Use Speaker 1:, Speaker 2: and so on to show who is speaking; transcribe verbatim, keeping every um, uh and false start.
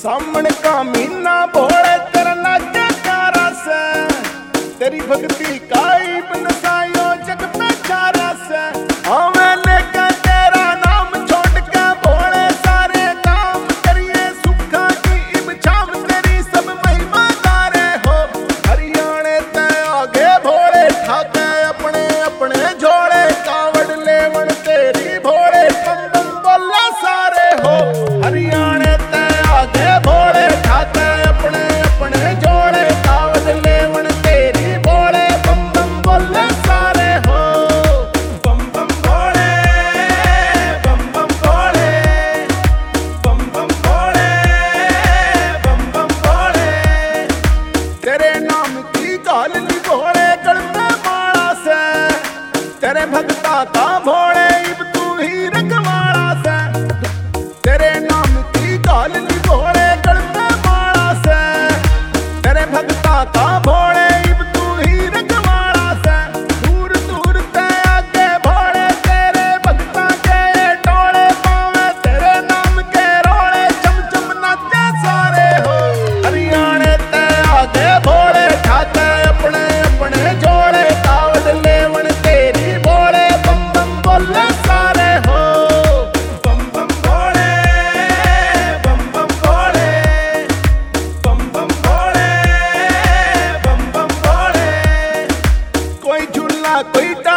Speaker 1: सामने का मीना भोले तेरा नाचा कारा से, तेरी भक्ति का नसायो जग पे चारा से। हमें लेकर तेरा नाम छोड़ के भोले सारे काम करिए, सुखा की इब छाम तेरी सब महिमा तारे हो। हरियाणे ते आगे भोले ठाके अपने अपने झोले, कावड़ लेवन तेरी भोले बम बम बोला सारे हो। हरियाणे भोले ठाके अपने अपने जोड़े, कावड़ लेवन तेरी भोले बम बम बोले सारे हो। बम बम भोले बम बम भोले बम बम भोले बम बम भोले। तेरे नाम की गाल नी भोले गलते माला से, तेरे भक्ता का भोले इब तू ही रखवाला से। तेरे नाम की गाल नी भोले भक्ता का भोले इब तू ही रखवाला से। दूर दूर ते आगे भोले तेरे भक्ता के टोले, पावे तेरे नाम के रोले चम चम नाचे सारे हो। हरियाणे ते आगे भोले ठाके अपने अपने जोड़े, कावड़ लेवन तेरी भोले बम बम बोले सारे हो। बम बम भोले बम बम भोले बम बम भोले कोई